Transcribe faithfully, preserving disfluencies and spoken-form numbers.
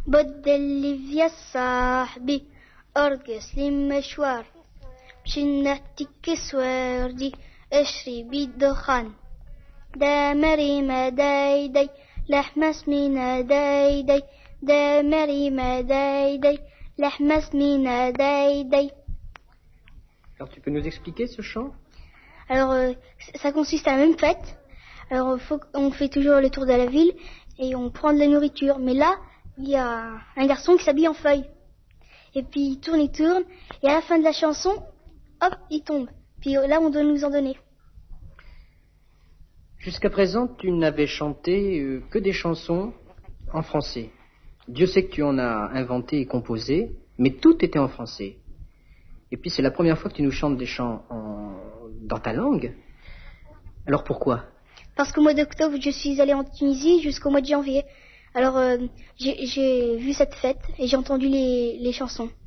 بدل يا صاحبي أرقص لي مشوار مشينا تكسوردي اشري بالدخان دا مريمة داي داي لحمة سمينة داي داي دا مريمة داي داي لحمة سمينة داي داي. Alors tu peux nous expliquer ce chant? Alors euh, ça consiste à la même fête. Alors faut, on fait toujours le tour de la ville et on prend de la nourriture. Mais là, il y a un garçon qui s'habille en feuille. Et puis il tourne, il tourne. Et à la fin de la chanson, hop, il tombe. Puis là, on doit nous en donner. Jusqu'à présent, tu n'avais chanté euh, que des chansons en français. Dieu sait que tu en as inventé et composé, mais tout était en français. Et puis c'est la première fois que tu nous chantes des chants en... dans ta langue. Alors pourquoi? Parce qu'au mois d'octobre, je suis allée en Tunisie jusqu'au mois de janvier. Alors euh, j'ai, j'ai vu cette fête et j'ai entendu les, les chansons.